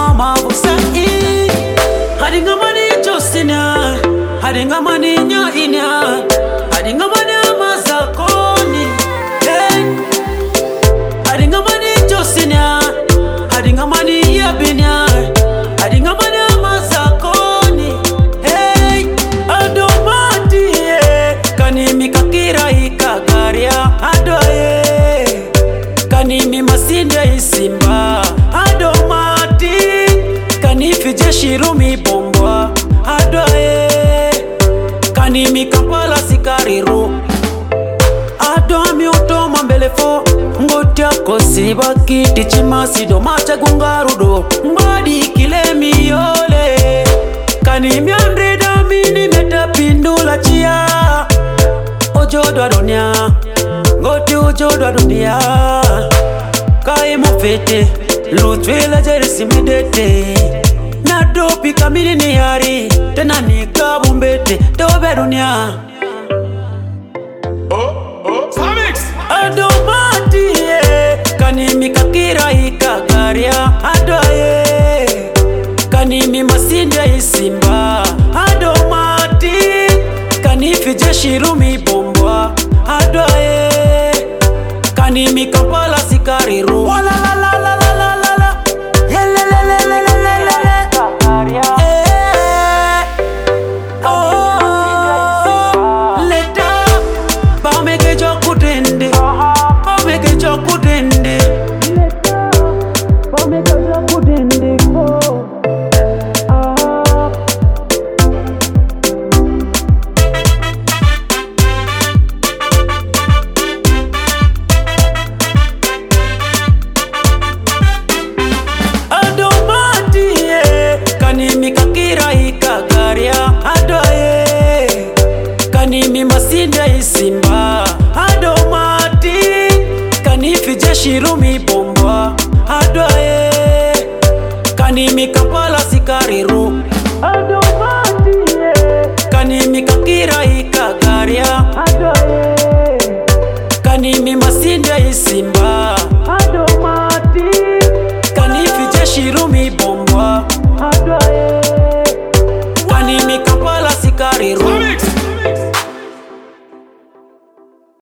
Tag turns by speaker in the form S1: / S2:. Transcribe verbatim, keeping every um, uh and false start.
S1: mama usai Hadinga mani josina Hadinga mani nya inya Hadinga mani amazakoni Hey Hadinga mani josina Hadinga mani yabinya Hadinga mani amazakoni Hey Adomati Kanimi kakira ikagaria Adoye Kanimi masinde isimba Adomati Kanifi jeshirumi bombwa Adoye Kanimi kampala sikariru Adomi utoma mbelefo Ngotia kosiba kiti chimasido macha gungarudo Mbadi kilemi yole Kanimi andreda mini metapindula chia Ojodwa dunia Ngoti ojodwa dunia Kai mufete Lutwela jerisi midete Nadopi kamini ni hari Tena ni kabumbete Tobe dunia
S2: Oh, oh, Samix!
S1: Adomati Kanimi kakira ikagaria Adoye Kanimi masinde isimba Adomati Kanifi jeshirumi bombwa Adoye Kanimi kampala sikariru Wala la la la la la la la Yele le le le le le le le Kagaria Oh Leta Bameke jokudende Bameke jokudende Leta Bameke jokudende Oh Kanimi kakira ikagaria Adoye Kanimi masinde isimba Adomati Kanifi jeshirumi bombwa Adoye Kanimi kampala sikariru Adomati Kanimi kakira ikagaria Adoye Kanimi masinde isimba Adomati Kanifi jeshirumi bombwa Adoye Kanimi kampala sikariru